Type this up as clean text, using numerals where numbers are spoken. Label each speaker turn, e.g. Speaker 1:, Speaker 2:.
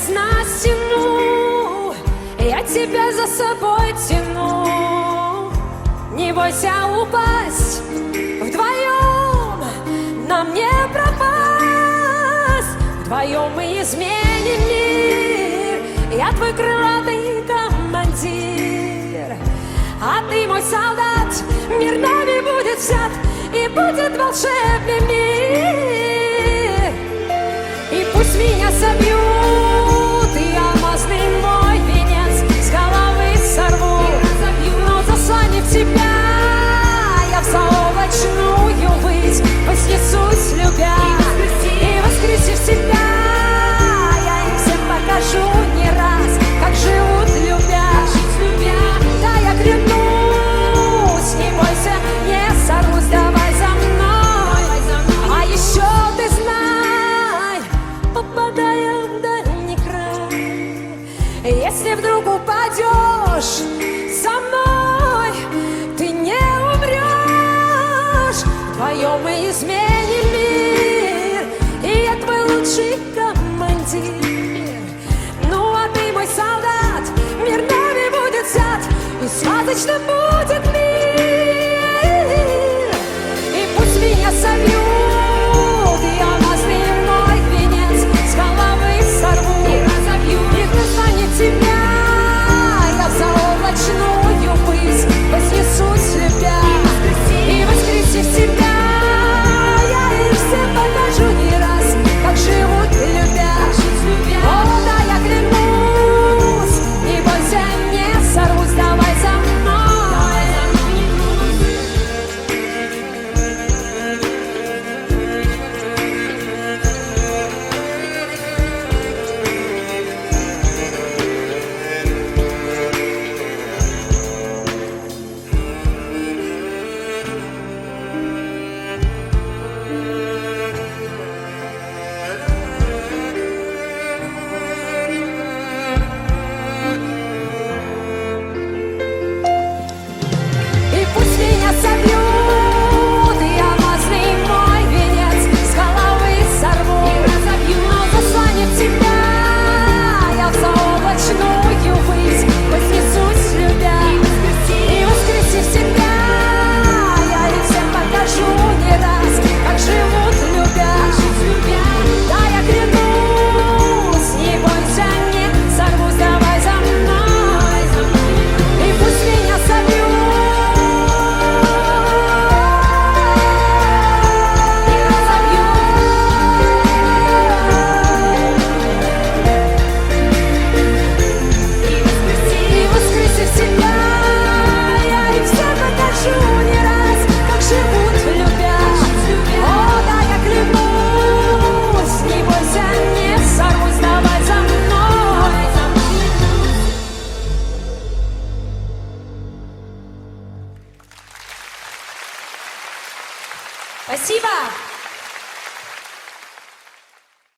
Speaker 1: нас тяну, я тебя за собой тяну. Не бойся упасть, вдвоем нам не пропасть. Вдвоем мы изменим мир, я твой крылатый командир, а ты мой солдат. Мир нами будет взят, и будет волшебный мир. И пусть меня собьют, и алмазный мой венец с головы сорву, но заслонив тебя, я в заоблачную высь вознесусь, любя. И воскресив себя, я им всем покажу не раз, как живут, любя. Да, я клянусь, не бойся, не сорвусь, давай за мной. А еще ты знай, попадая в дальний край, если вдруг упадешь со мной, ты не умрешь. Вдвоем мы изменим мир, и я твой лучший командир. Ну а ты мой солдат, мир нами будет взят, и сказочно будет мир. И пусть меня собьют, и алмазный мой венец с головы сорву, и достанет тебя, я в заоблачную высь вознесусь, любя. И воскресив себя, я им всем покажу не раз, как живут, любя. О, да, я клянусь, не бойся, не сорвусь, давай за мной. И пусть меня собьют, и алмазный мой венец с головы сорву, но заслонив тебя, я в заоблачную высь вознесусь, любя. И воскресив себя, я им всем покажу не раз, как живут, любя. Да, я клянусь, не бойся, не сорвусь, давай за мной. И пусть меня собьют, и воскресив себя, я им всем покажу не раз, как живут, любя. О, да, я клянусь, не бойся, не сорвусь, давай за мной. Спасибо!